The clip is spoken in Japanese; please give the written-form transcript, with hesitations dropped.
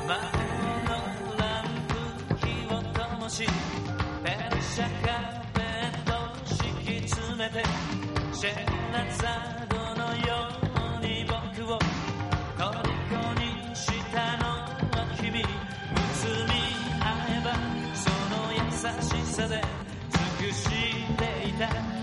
前のランプ火を灯しペルシャカーペットを敷き詰めてシェラザードのように僕を虜にしたのは君。結び合えばその優しさで尽くしていた